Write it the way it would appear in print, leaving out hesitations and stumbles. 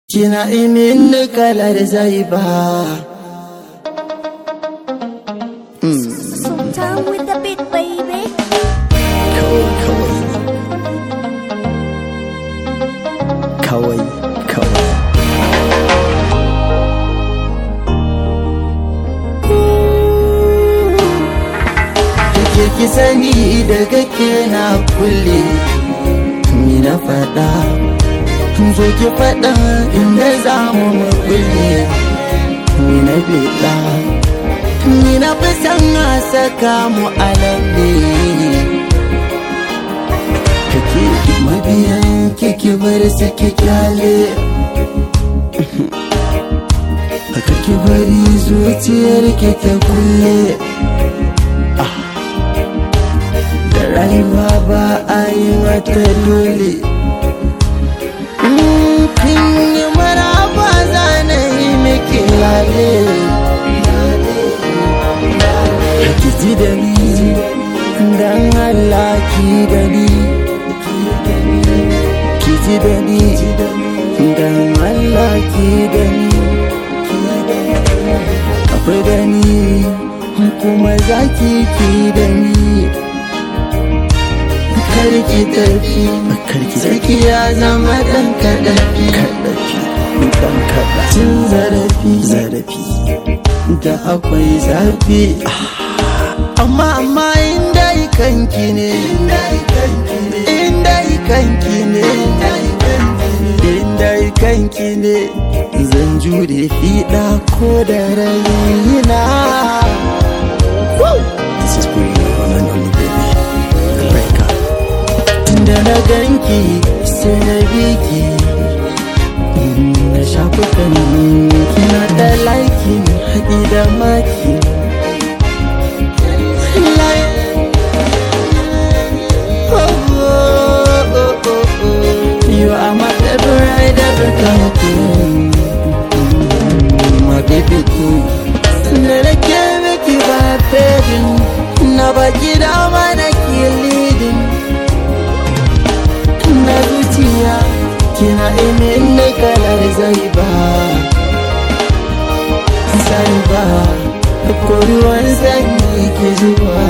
Kina imin kalar zaiba. Sultan with the beat, baby. Kawai. Ki sani daga ke na kulle, ni na faɗa. Zo ki faɗa inda za mu kulle, ni na biɗa. Ni na fi san a saka mu a lalle. Kake mabiyan kiki bar su ki kyale. Haka ki bari zuciyar ki ta kulle. Rayuwa ba a yi wata dole. Kin yi maraba za na yi miki lale. Ki ji da ni dan Allah ki da ni. Ki ji da ni dan Allah ki da ni. Akwai da ni kuma zaki ki da ni. Karki tafi, saki ya zama ɗan kaɗafi. Ɗan kaɗa cin zarafi da akwai zafi. Amma inda kanki ne, inda kanki ne, zan jure fiɗa ko da raina. This is for you, one and only baby. Da na ganki sai na biki, na shafukan kina da laiki haɗi da maki. You are my favorite ever come, my baby too. Na da ke miki ba fadin, na baki dama na ke leading. Na zuciya kina imin kalar zaiba. Ko ruwan sanyi ke zuwa.